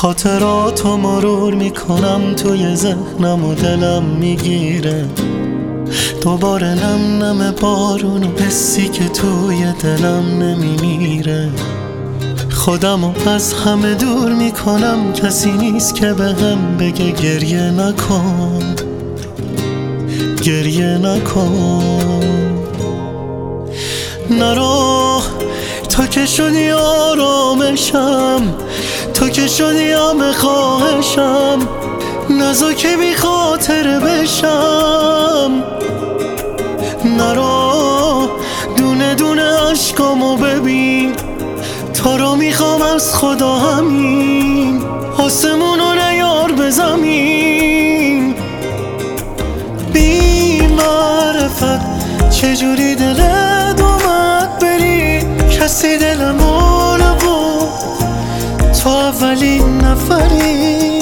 خاطراتو مرور میکنم توی ذهنم و دلم میگیره دوباره نم نم بارون و حسی که توی دلم نمیمیره. خودمو از همه دور میکنم، کسی نیست که بهم بگه گریه نکن، گریه نکن. نرو تو که شدی آرامشم، تو که شدی همه خواهشم، نزا که بی خاطر بشم. نرو دونه دونه عشقامو ببین، تو رو میخوام از خدا همین، آسمونو نیار به زمین. بی معرفت چجوری دلت اومد بری، کسی دلمو نبود، تو اولین نفری.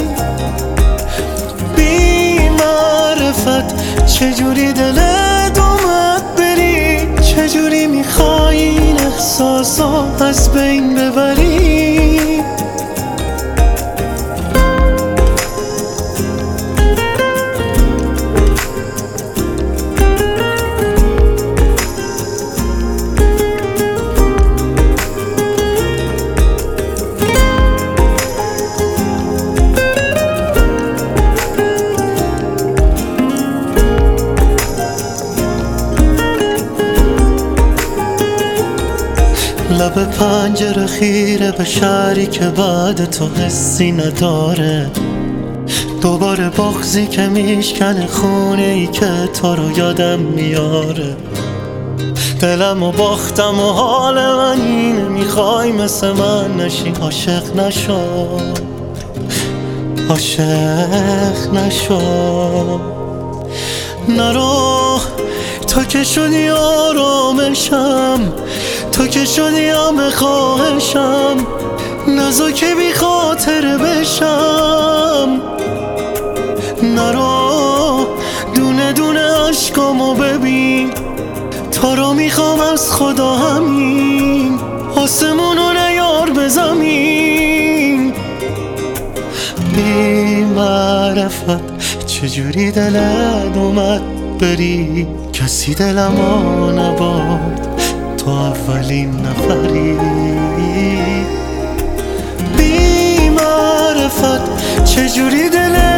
بی معرفت چجوری دلت اومد بری، چجوری میخوای این احساسا از بین ببری. لب پنجره خیره به شهری که بعد تو حسی نداره، دوباره بغضی که میشکنه خونه ای که تو رو یادم میاره. دلم و باختم و حال من اینه، میخوای مثل من نشی، عاشق نشو، عاشق نشو. نرو تو که شدی آرامشم، تو که شدی همه خواهشم، نزا که بی خاطر بشم. نرو دونه دونه عشقامو ببین، تو رو میخوام از خدا همین، آسمونو نیار به زمین. بی معرفت چجوری دلت اومد بری، کسی دلمو نبود، تو اولین نفری. بی معرفت چجوری دلت